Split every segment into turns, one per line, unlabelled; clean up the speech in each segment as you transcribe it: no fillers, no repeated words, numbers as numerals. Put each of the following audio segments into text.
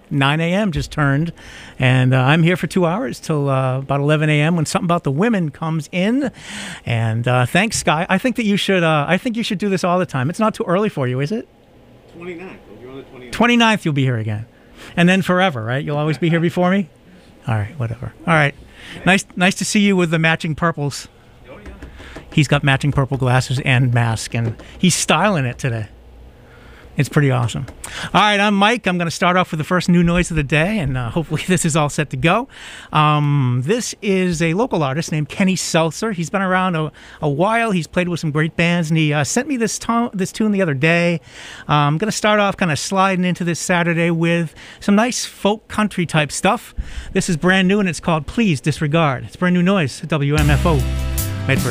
9 a.m. just turned, and I'm here for 2 hours till about 11 a.m. when something about the women comes in. And thanks, Sky. I think that you should. I think you should do this all the time. It's not too early for you, is it?
29th. You're on the 29th.
29th, you'll be here again, and then forever, right? You'll always be here before me. All right, whatever. All right, nice to see you with the matching purples.
Oh yeah.
He's got matching purple glasses and mask, and he's styling it today. It's pretty awesome. All right, I'm Mike. I'm going to start off with the first new noise of the day, and hopefully this is all set to go. This is a local artist named Kenny Seltzer. He's been around a while. He's played with some great bands, and he sent me this tune the other day. I'm going to start off kind of sliding into this Saturday with some nice folk country type stuff. This is brand new, and it's called Please Disregard. It's brand new noise at WMFO, Medford.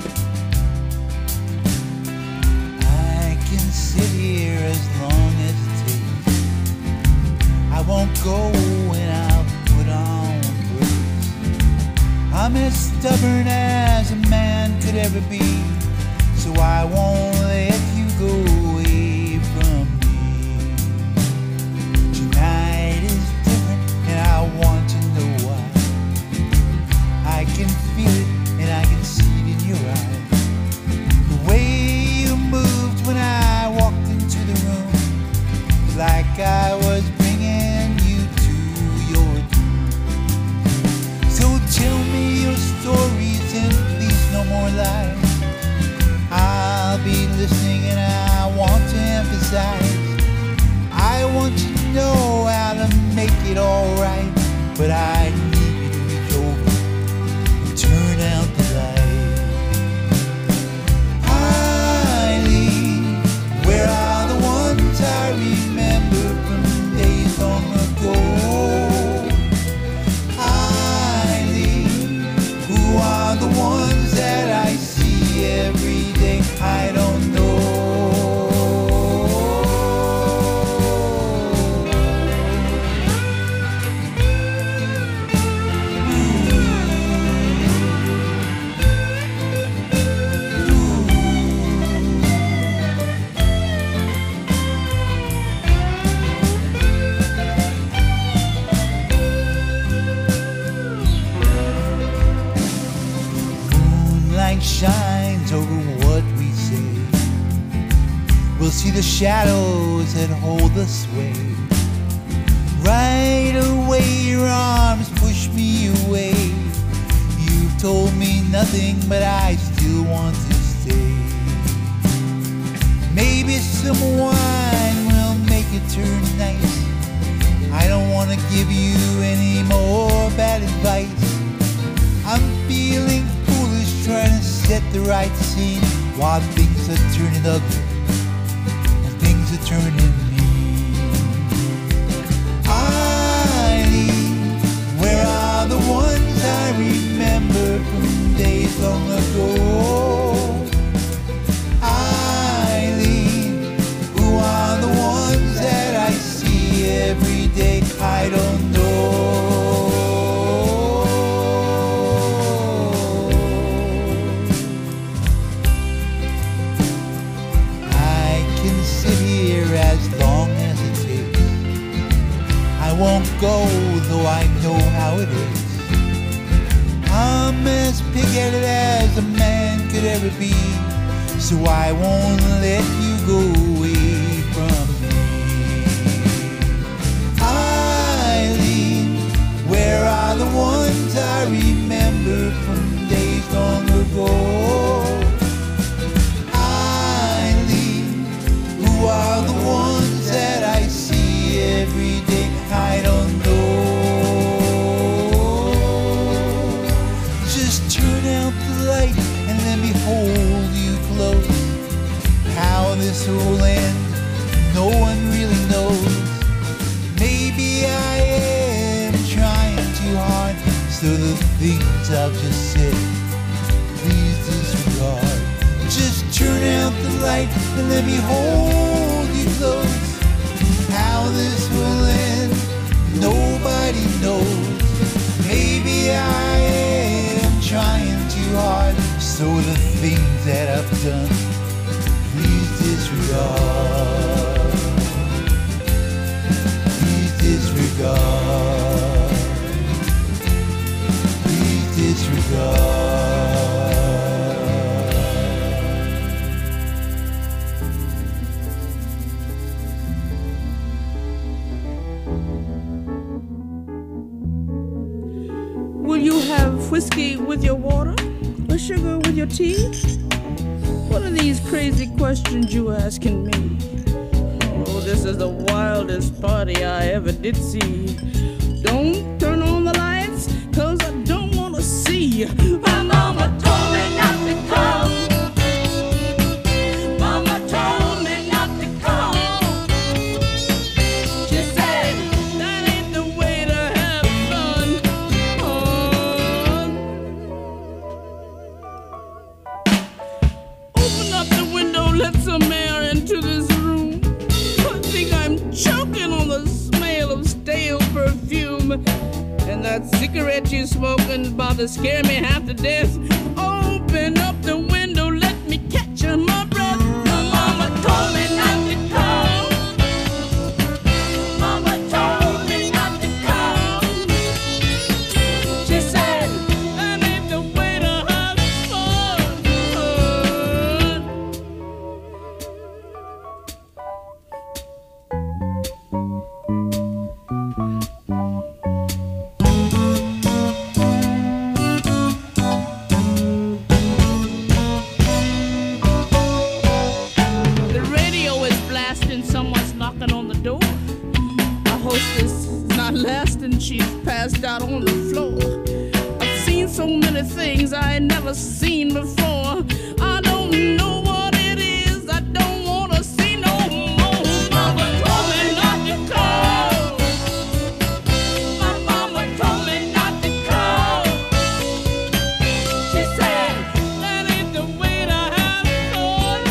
As long as it takes, I won't go when I'll put on brakes. I'm as stubborn as a man could ever be, so I won't let you go away from me. Tonight is different and I want to know why. I can feel it and I can see it in your eyes. The way you moved when I walked into the room, like I was bringing you to your doom. So tell me your stories and please no more lies. I'll be listening and I want to emphasize. I want to know how to make it alright, but I need you to reach over and turn out the light. Where are the ones I remember from days long ago? Eileen, who are the ones that I see every day? I don't know. Shines over what we say. We'll see the shadows that hold the sway. Right away your arms push me away. You've told me nothing, but I still want to stay. Maybe some wine will make it turn nice. I don't want to give you any more bad advice. I'm feeling trying to set the right scene while things are turning ugly and things are turning mean. Eileen, where are the ones I remember from days long ago? Eileen, who are the ones that I see every day? I don't know. I won't go, though I know how it is. I'm as pig-headed as a man could ever be, so I won't let you go away from me. Eileen, where are the ones I remember from days long ago? Eileen, who are the ones that I see every day? I don't know. Just turn out the light and let me hold you close. How this will end, no one really knows. Maybe I am trying too hard, so the things I've just said, please disregard. Just turn out the light and let me hold you close. How this will end, nobody knows. Maybe I am trying too hard, so the things that I've done, please disregard. Please disregard.
whiskey with your water? Or sugar with your tea? What are these crazy questions you asking me? Oh, this is the wildest party I ever did see. Don't turn on the lights, 'cause I don't wanna see. My mama told me not to come. Mama told me not to come. She said, that ain't the way to have fun. Open up the window, let some air into this room. I think I'm choking on the smell of stale perfume. And that cigarette you smoking about to scare me half to death. Open up the window, let me catch my breath. My mama told me not to come. Mama told me not to come. She said, that ain't the way to have fun. The radio is blasting, someone's knocking on the door. Our hostess is not lasting, she's passed out on the floor. I've seen so many things I ain't never seen before. I don't know what it is, I don't wanna see no more. Mama told me not to come. My mama told me not to come. She said, that ain't the way to have fun.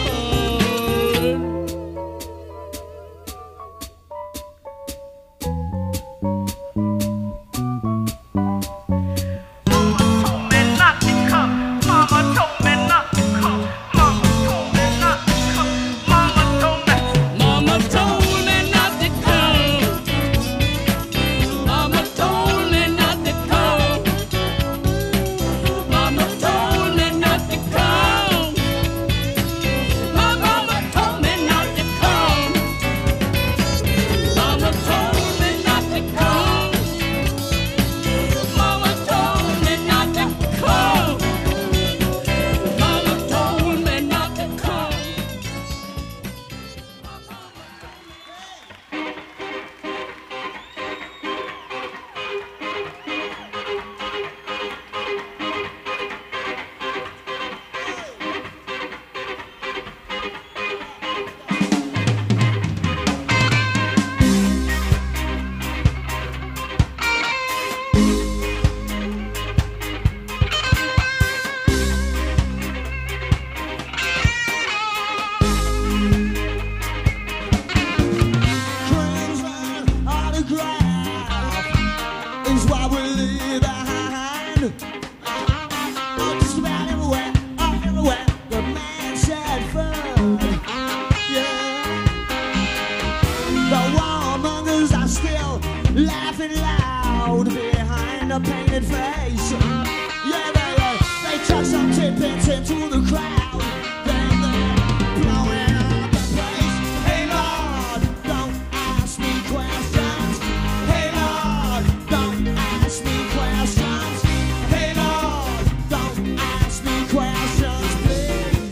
Laughing loud behind a painted face. Yeah, they chuck some tidbits into the crowd. Then they're blowing up the place. Hey Lord, don't ask me questions. Hey Lord, don't ask me questions. Hey Lord, don't ask me questions, please.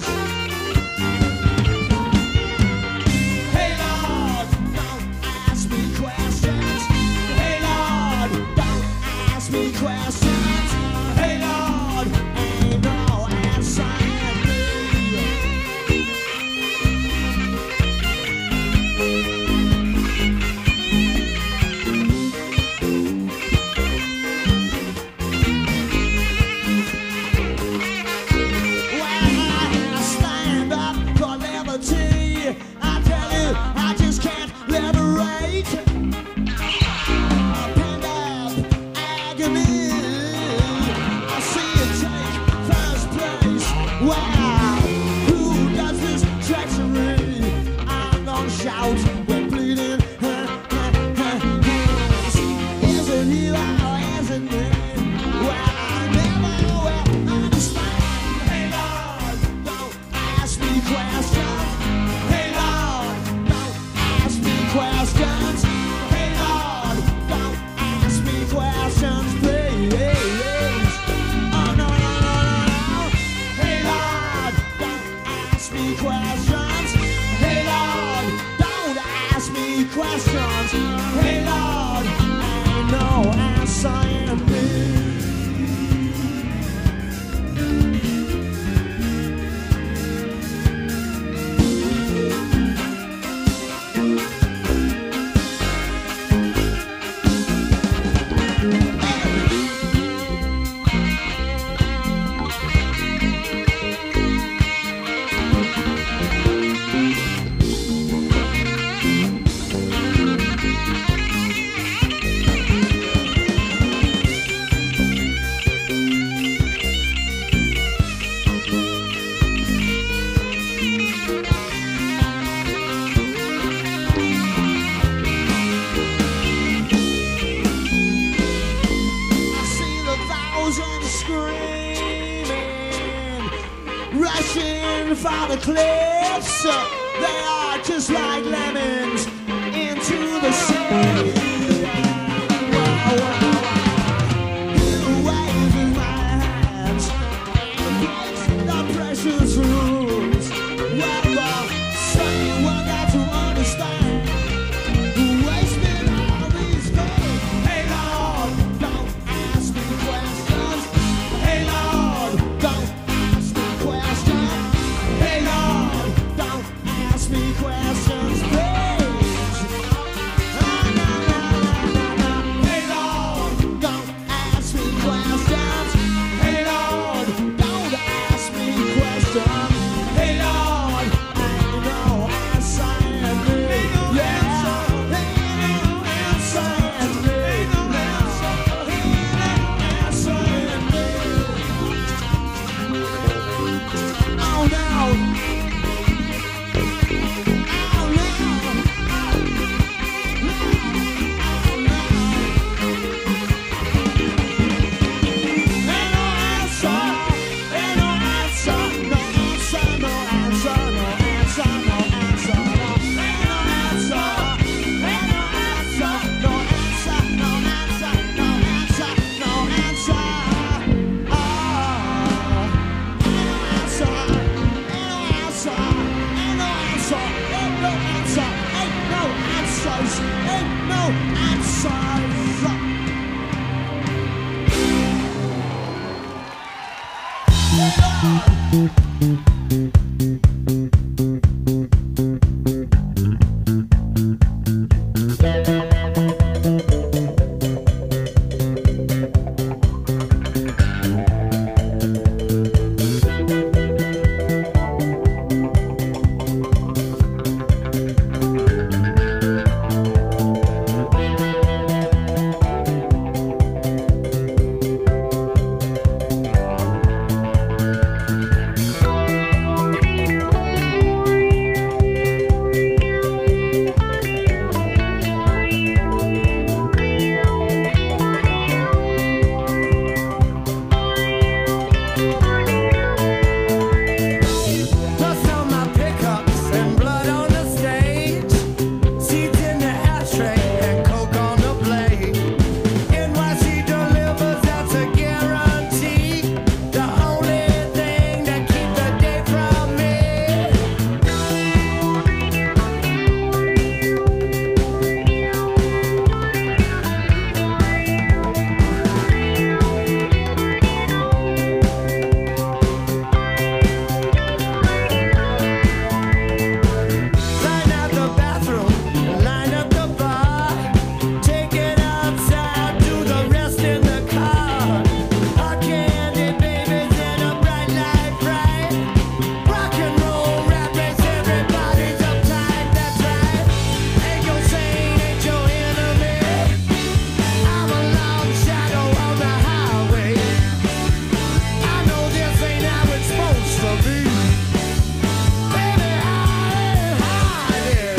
Hey Lord, don't ask me questions. Hey Lord, don't ask me questions. Hey Lord, ain't no answer in me. When I stand up for liberty, I tell you, I just can't liberate. Pent up agony. saying me. I see the thousands screaming, rushing for the cliffs. They are just like lemons into the sea. He waves my hands and breaks the precious rules. Well, someone got to understand. Wasting all these days. Hey Lord, don't ask me questions. Hey Lord, don't ask me questions. Hey Lord, don't ask me questions, please. Oh, no, no, no, no, no. Hey Lord, don't ask me questions. Hey Lord, don't ask me questions. Hey Lord, ain't no answer in me. Yeah, ain't no answer in me. Ain't no answer in me. Oh no. Oh no. Ain't no answers. Dust on my pickups and blood on the stage. Seeds in the ashtray and coke on the blade. NYC delivers, that's a guarantee. The only thing that keeps the day from me. Line out the bathroom, line up the bar. Take it outside, do the rest in the car. Hot candy babies in a bright light bright. Rock and roll rap makes everybody's uptight, that's right. Ain't your saint, ain't your enemy. I'm a long shadow on the highway. I know this ain't how it's supposed to be. Baby, hide it.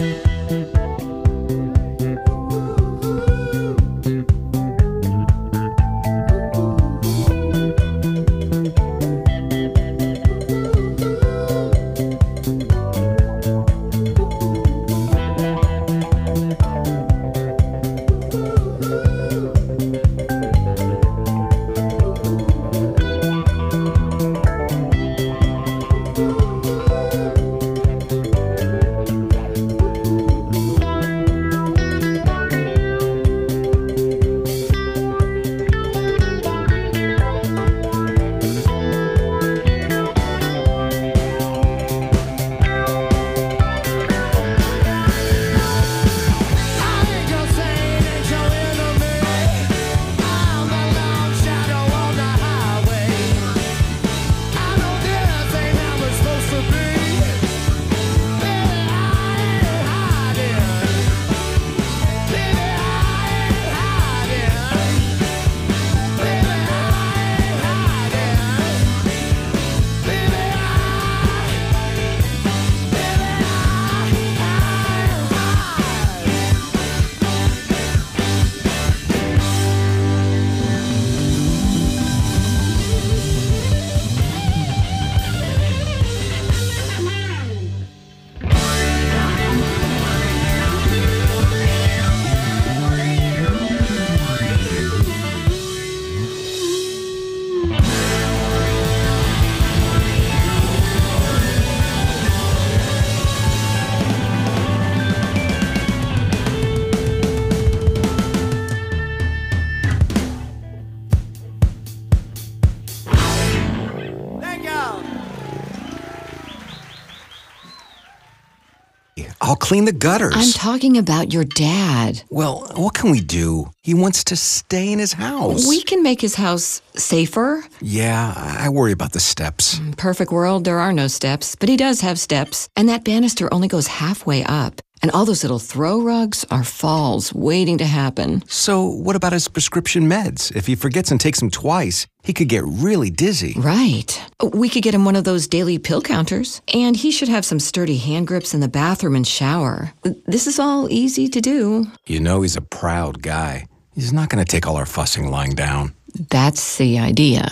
I'll clean the gutters.
I'm talking about your dad.
Well, what can we do? He wants to stay in his house.
We can make his house safer.
Yeah, I worry about the steps.
Perfect world, there are no steps, but he does have steps. And that banister only goes halfway up. And all those little throw rugs are falls waiting to happen.
So what about his prescription meds? If he forgets and takes them twice, he could get really dizzy.
Right. We could get him one of those daily pill counters. And he should have some sturdy hand grips in the bathroom and shower. This is all easy to do.
You know he's a proud guy. He's not going to take all our fussing lying down.
That's the idea.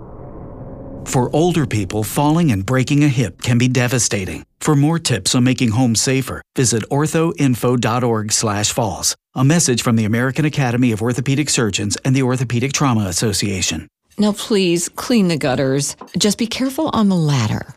For older people, falling and breaking a hip can be devastating. For more tips on making home safer, visit orthoinfo.org/falls. A message from the American Academy of Orthopedic Surgeons and the Orthopedic Trauma Association.
Now please, clean the gutters. Just be careful on the ladder.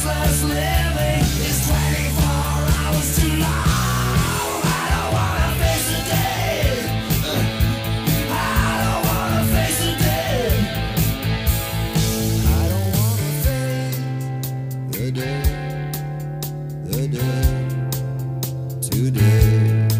Restless living is 24 hours too long. I don't wanna face the day. I don't wanna face the day. I don't wanna face the day. The day. Today.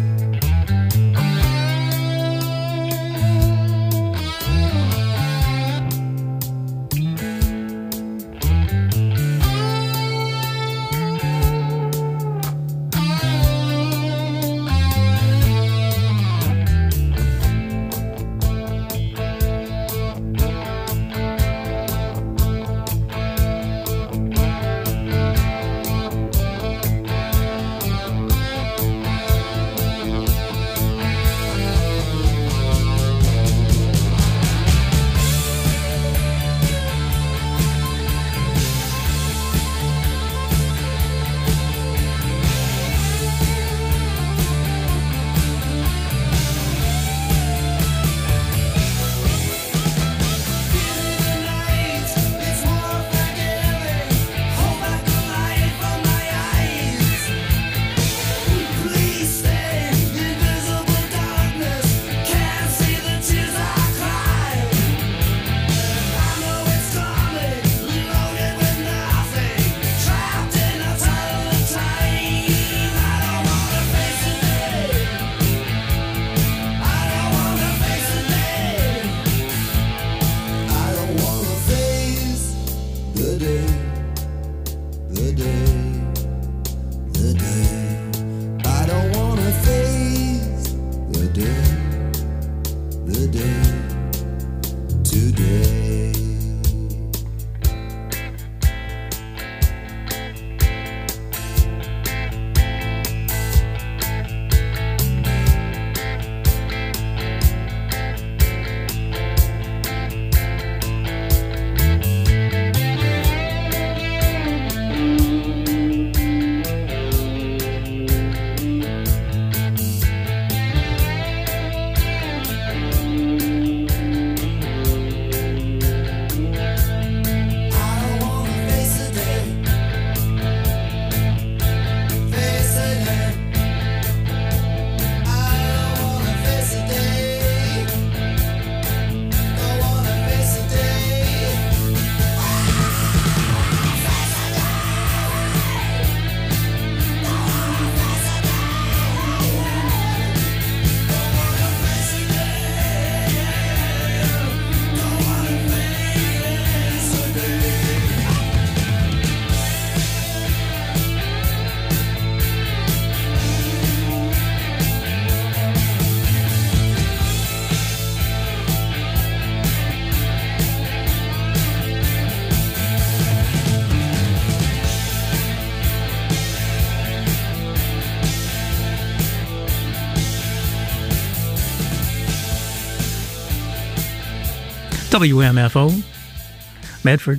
WMFO, Medford.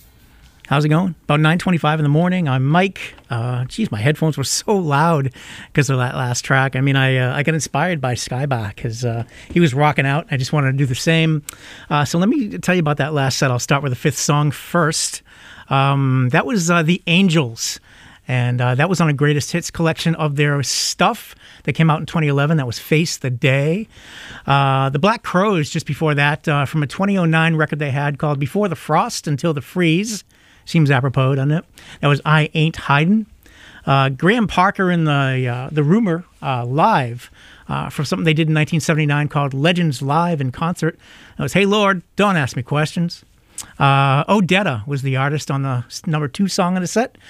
How's it going? About 9:25 in the morning. I'm Mike. Geez, my headphones were so loud because of that last track. I mean, I got inspired by Skyback because he was rocking out. I just wanted to do the same. So let me tell you about that last set. I'll start with the fifth song first. That was The Angels. And that was on a greatest hits collection of their stuff that came out in 2011. That was Face the Day. The Black Crowes, just before that, from a 2009 record they had called Before the Frost Until the Freeze. Seems apropos, doesn't it? That was I Ain't Hidin'. Graham Parker and the Rumor live for something they did in 1979 called Legends Live in Concert. That was Hey Lord, Don't Ask Me Questions. Odetta was the artist on the number 2 song in the set.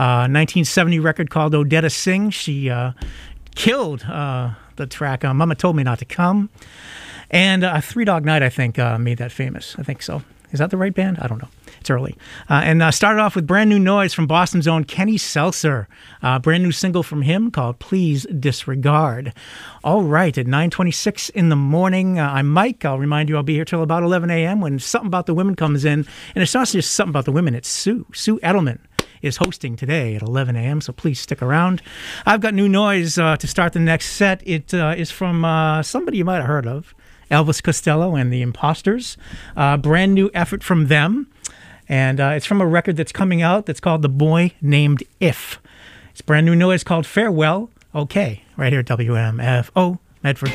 1970 record called Odetta Sing. She killed the track Mama Told Me Not to Come. And Three Dog Night, I think, made that famous. I think so. Is that the right band? I don't know. It's early. And started off with brand new noise from Boston's own Kenny Seltzer. Brand new single from him called Please Disregard. All right, at 9:26 in the morning, I'm Mike. I'll remind you I'll be here till about 11 a.m. when Something About the Women comes in. And it's not just Something About the Women, it's Sue. Sue Edelman is hosting today at 11 a.m., so please stick around. I've got new noise to start the next set. It is from somebody you might have heard of, Elvis Costello and the Imposters. Brand new effort from them. And it's from a record that's coming out that's called The Boy Named If. It's brand new noise called Farewell, Okay, right here at WMFO, Medford.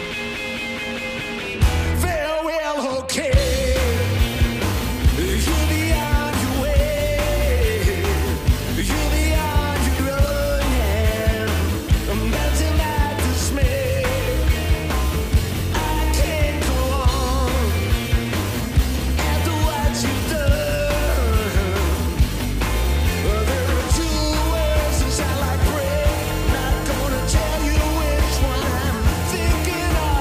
Farewell, okay. You'll be on your way. You'll be on your own, yeah. I'm melting at the smell. I can't go on after what you've done. There are two words that sound like prayer. Not gonna tell you which one I'm thinking of.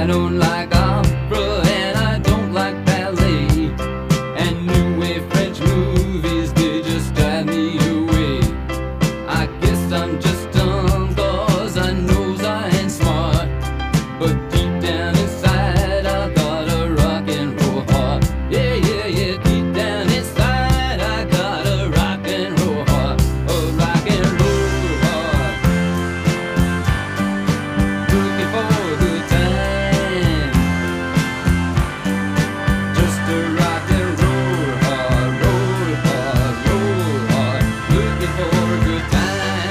I don't like opera and I don't like ballet, and new wave French movies, they just drive me away. I guess I'm just dumb, cause I know I ain't smart, but deep down inside I got a rock and roll heart. Yeah, yeah, yeah, deep down inside I got a rock and roll heart, a rock and roll heart. Looking for a good time, just a rock and roll heart, roll heart, roll heart. Looking for a good time.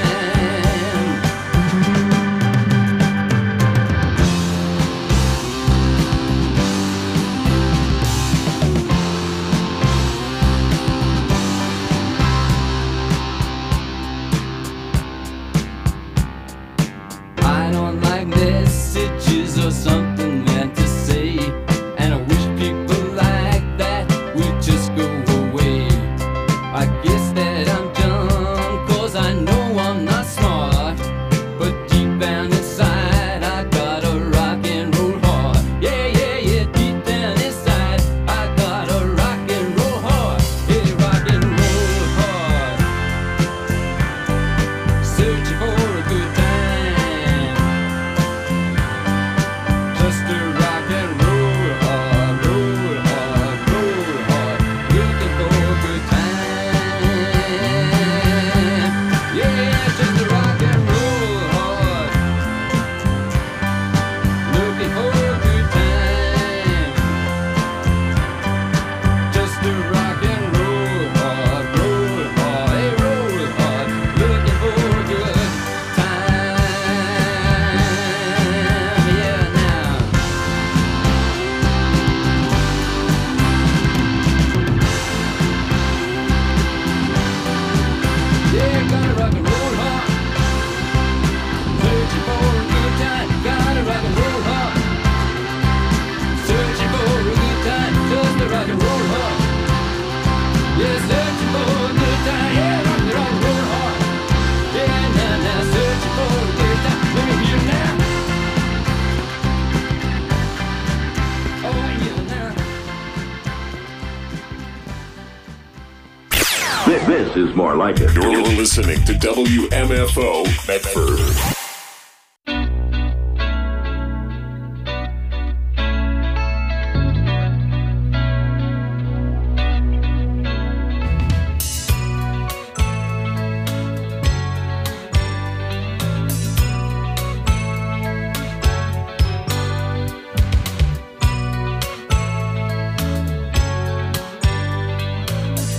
I don't like messages or something meant to say, and I wish people like that would just go away. I guess that I'm dumb, cause I know I'm not smart, but deep down inside I got a rock and roll heart. Yeah, yeah, yeah, deep down inside I got a rock and roll heart. Yeah, rock and roll heart. Searching for a good time, just a rock and roll hard, roll hard, roll hard. Looking for a good time. Yeah, just a rock and roll hard. Looking for a good time. Just a rock and roll hard, hey, roll hard. Looking for a good time. Yeah, now. Yeah, gotta rock and roll hard. Searching for a good time. Gotta rock and roll hard. Searching for a good time. Just to rock and roll hard. Yeah, searching for a good time. Yeah, rock and roll hard. Yeah, now, searching for a good time. Let me hear now. Oh, yeah, now.
This is more like it.
You're listening to WMFO Medford.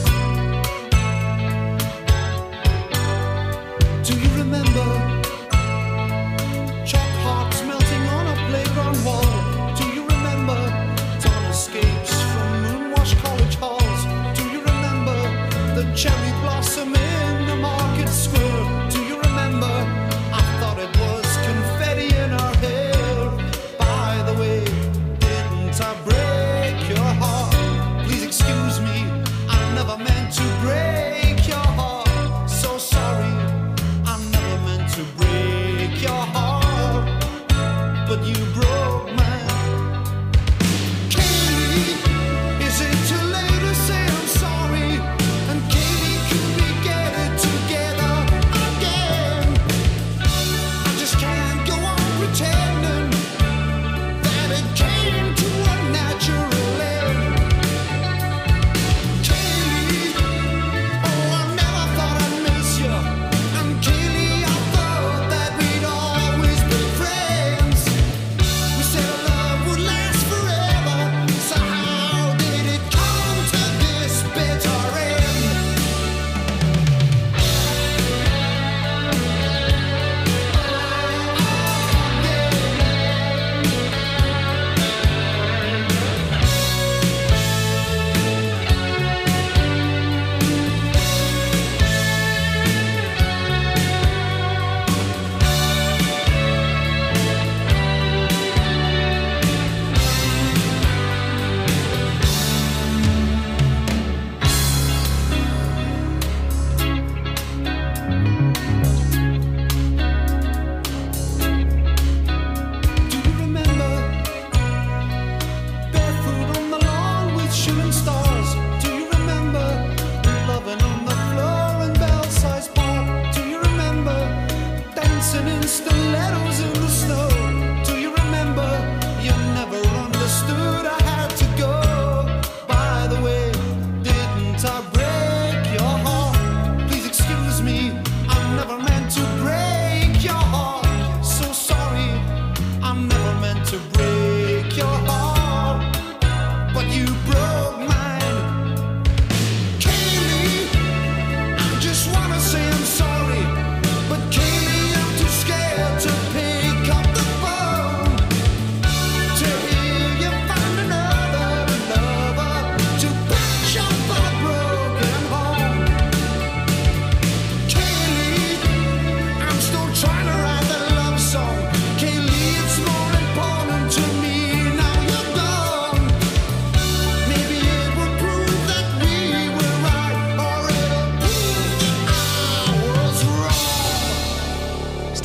Do you remember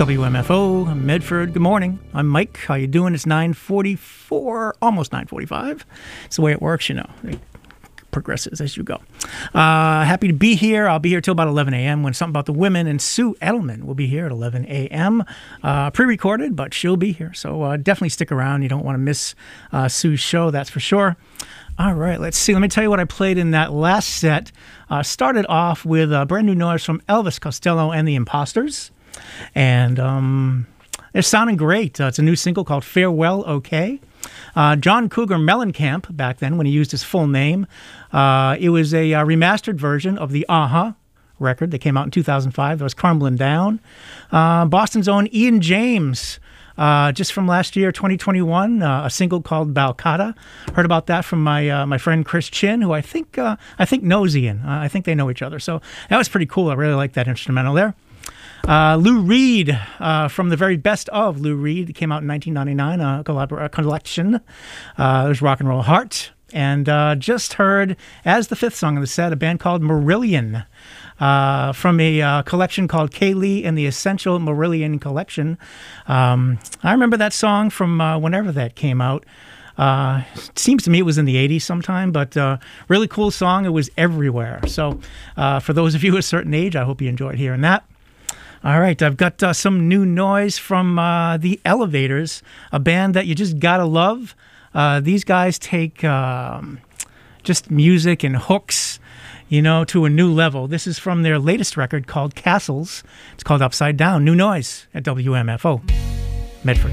WMFO, Medford. Good morning. I'm Mike. How you doing? It's 9:44, almost 9:45. It's the way it works, you know. It progresses as you go. Happy to be here. I'll be here till about 11 a.m. when Something About the Women and Sue Edelman will be here at 11 a.m. Pre-recorded, but she'll be here. So definitely stick around. You don't want to miss Sue's show, that's for sure. All right, let's see. Let me tell you what I played in that last set. Started off with a brand new noise from Elvis Costello and the Imposters. And they're sounding great. It's a new single called Farewell OK. John Cougar Mellencamp, back then when he used his full name, it was a remastered version of the Aha record that came out in 2005. That was Crumbling Down. Boston's own Ian James, just from last year, 2021, a single called Balcata. Heard about that from my friend Chris Chin, who I think knows Ian. I think they know each other. So that was pretty cool. I really like that instrumental there. Lou Reed, from the very best of Lou Reed, came out in 1999, a collection. There's Rock and Roll Heart. And just heard, as the fifth song of the set, a band called Marillion, from a collection called Kaylee and the Essential Marillion Collection. I remember that song from whenever that came out. It seems to me it was in the 80s sometime, but really cool song. It was everywhere. So for those of you a certain age, I hope you enjoyed hearing that. All right, I've got some new noise from the Elevators, a band that you just gotta love. These guys take just music and hooks, you know, to a new level. This is from their latest record called Castles. It's called Upside Down. New noise at WMFO, Medford.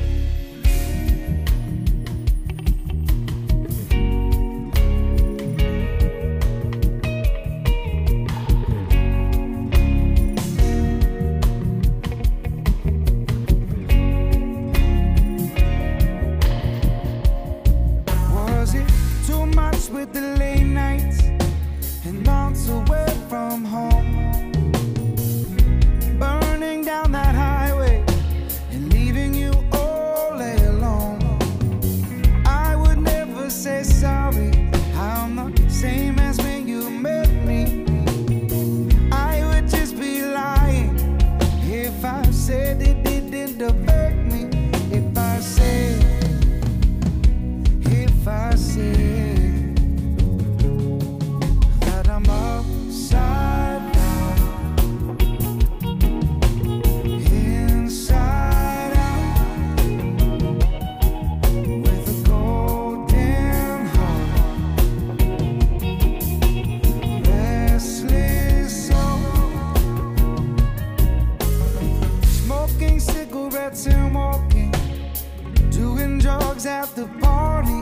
With the late nights and months away from home, burning down that highway and leaving you all alone. I would never say sorry, I'm the same as when you met me. I would just be lying if I said it didn't affect me. If I said upside down, inside out, with a golden heart, restless soul, smoking cigarettes and walking, doing drugs at the party.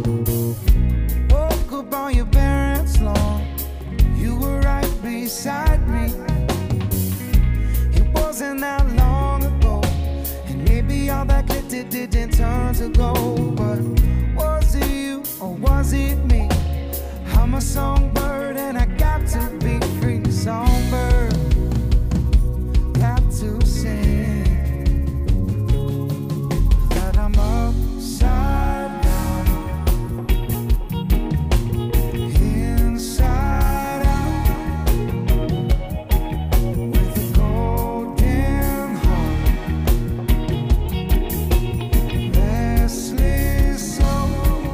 Woke up on your parents' lawn, you were right beside me. It wasn't that long ago, and maybe all that glittered didn't turn to gold. But was it you or was it me? I'm a songbird and I got to be free. Songbird, got to sing that I'm upside down, inside out, with a golden heart, restless soul.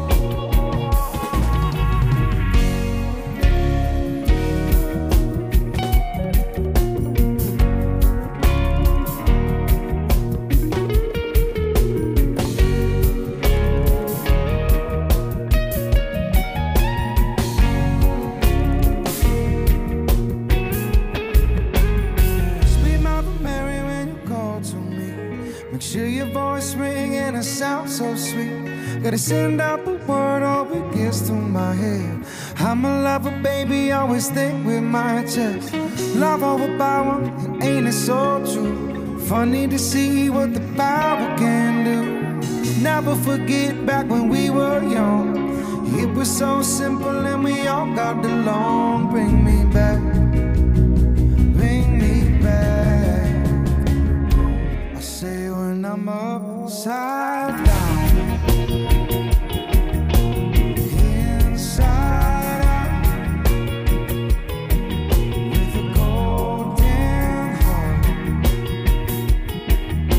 Sweet Mother Mary, when you call to me, make sure your voice ring and it sounds so sweet. Gotta send out the word, hope it gets to my head. I'm a lover, baby, always think with my chest. Love over power, and ain't it so true? Funny to see what the power can do. Never forget back when we were young. It was so simple and we all got along. Bring me back, bring me back. I say when I'm upside down, inside out, with a golden heart,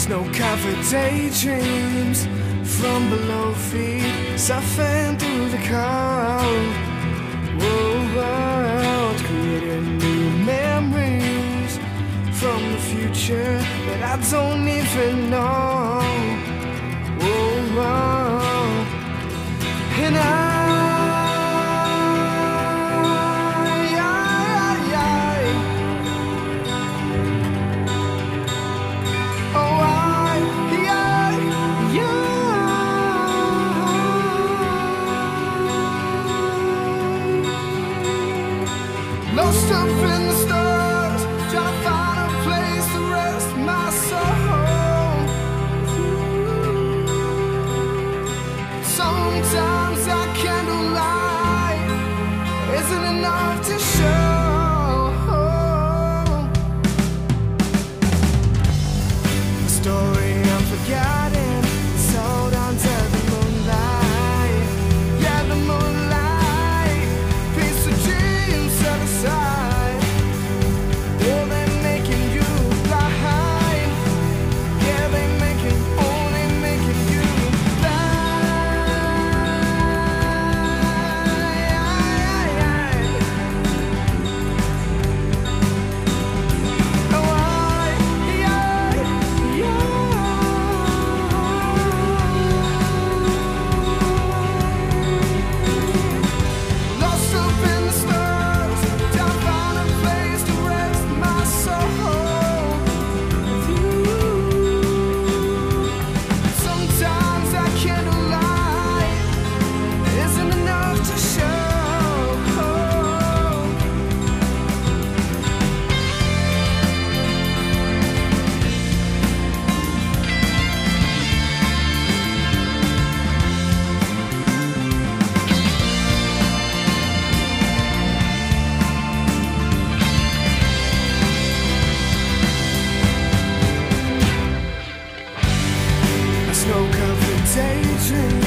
Snow-covered daydreams from below feet, suffering through the cold. World, creating new memories from the future that I don't even know. And lost up in the stars, trying to find a place to rest my soul. Sometimes that candlelight isn't enough to show. A story unforgotten, sold under the moonlight. Yeah, the moonlight, piece of dreams set aside. Oh, they're making you blind. Yeah, they making, only making you lost up in the stars, trying to find a place to rest my soul. Sometimes that candlelight isn't enough to show. A snow-covered daydream